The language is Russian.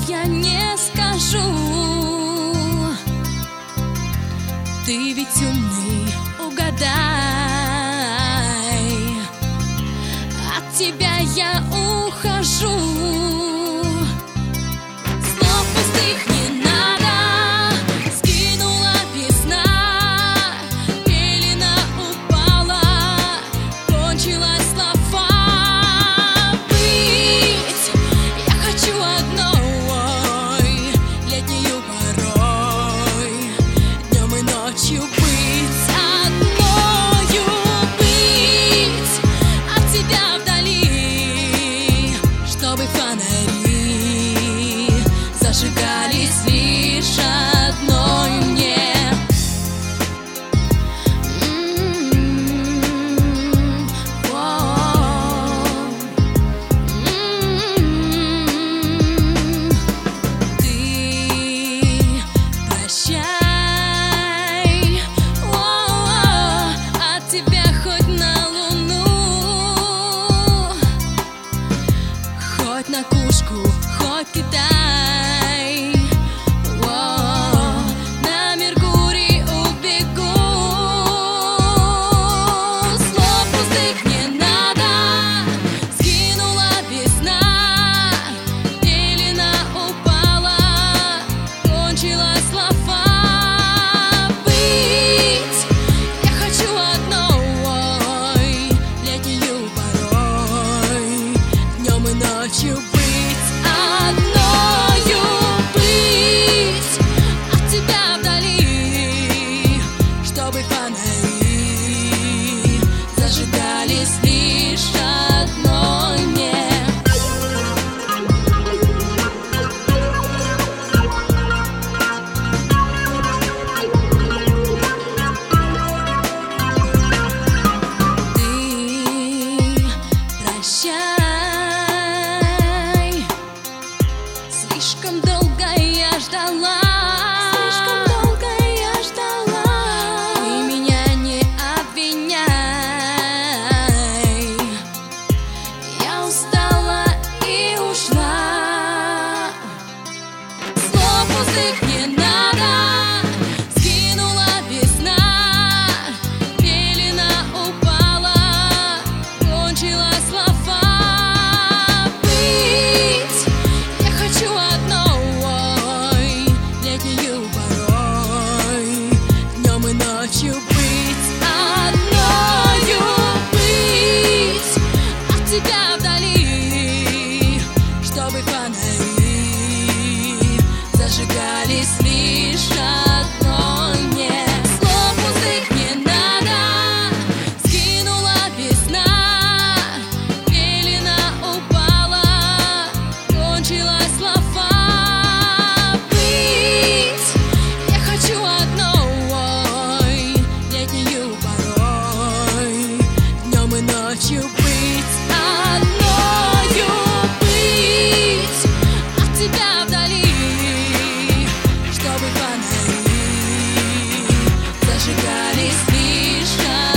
я не скажу. Ты ведь умный, угадай. От тебя я ухожу. Слов пустых не надо. Скинула весна, пелена упала, кончилась слова. Быть я хочу одной, летнюю порой, днем и ночью быть одною. Быть от тебя вдали, чтобы фонари зажигались лишь одной мне. Ты прощай, от тебя хоть на Луну, хоть на Кушку, хоть Китай, на Меркурий убегу. Слов пустых не надо. Скинула весна, пелена упала, кончилась слова. Быть я хочу одной, летнюю порой, днем и ночью быть одною. Быть от тебя вдали, чтобы фонари зажигались лишь одной мне. Ты прощай, слишком долго я ждала. Слишком долго я ждала. Ты меня не обвиняй, я устала и ушла. Слов пустых не надо. Скинула весна, пелена упала, кончилась слова. Быть я хочу одной, летнюю порой, днем и ночью быть одною. Быть от тебя вдали, чтобы фонари зажигались лишь одной мне. Слов пустых не надо. Скинула весна, пелена упала, кончилась слова. Быть я хочу одной, летнюю порой, днем и ночью быть одною. Быть от тебя вдали, чтобы фонари зажигались лишь